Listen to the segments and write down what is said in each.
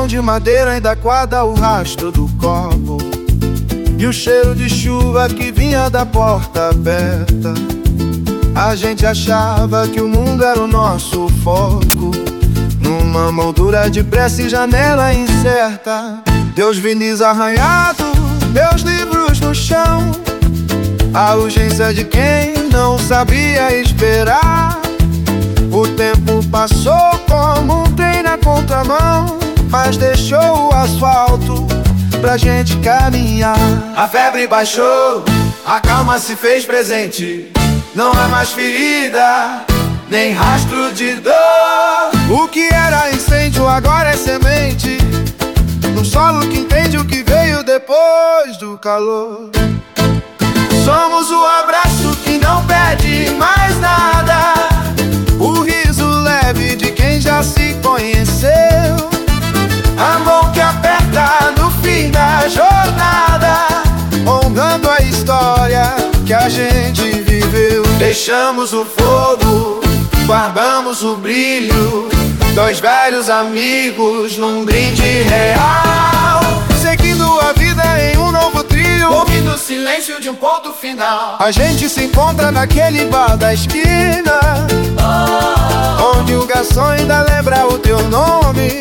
chão de madeira ainda guarda o rastro do copo e o cheiro de chuva que vinha da porta aberta. A gente achava que o mundo era o nosso foco, numa moldura de prece e janela incerta. Deus vinis arranhado, meus livros no chão, a urgência de quem não sabia esperar. O tempo passou como um trem na contramão, mas deixou o asfalto pra gente caminhar. A febre baixou, a calma se fez presente. Não há mais ferida, nem rastro de dor. O que era incêndio agora é semente, num solo que entende o que veio depois do calor. Somos o abraço que não pede mais nada, o riso leve de quem já se conheceu, a mão que aperta no fim da jornada, honrando a história que a gente viveu. Deixamos o fogo, guardamos o brilho, dois velhos amigos num brinde real, seguindo a vida em um novo trilho, ouvindo o silêncio de um ponto final. A gente se encontra naquele bar da esquina, onde o garçom ainda lembra o teu nome.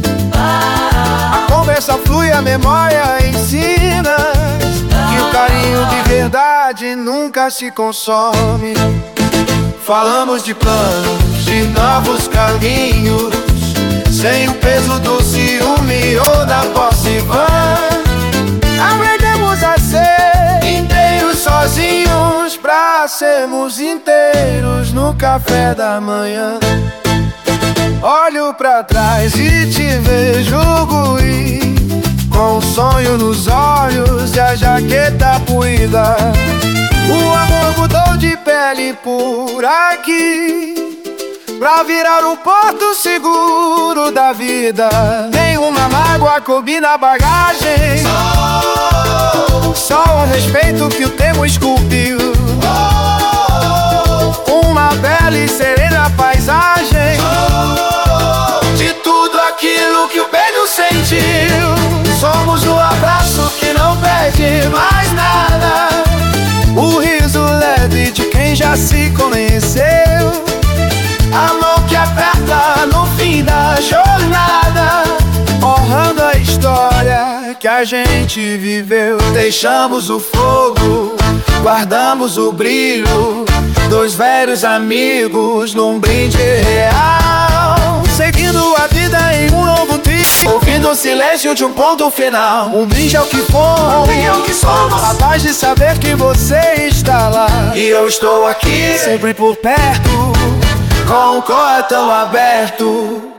A conversa flui, a memória ensina que o carinho de verdade nunca se consome. Falamos de planos, de novos caminhos, sem o peso do ciúme ou da posse vã. Aprendemos a ser inteiros sozinhos, pra sermos inteiros no café da manhã. Olho pra trás e te vejo guri, com um sonho nos olhos e a jaqueta puída. O amor mudou de pele por aqui, pra virar um porto seguro da vida. Nenhuma mágoa coube na bagagem, só o respeito que o tempo esculpiu. Uma bela e serena paisagem de tudo aquilo que o peito sentiu. Somos o abraço que não pede mais nada, o riso leve de quem já se conheceu, a mão que aperta no fim da jornada, honrando a história que a gente viveu. Deixamos o fogo, guardamos o brilho, dois velhos amigos num brinde real, seguindo a vida em um novo trilho, ouvindo o silêncio de um ponto final. Um brinde ao que fomos, a paz de saber que você está lá e eu estou aqui, sempre por perto, com o coração aberto.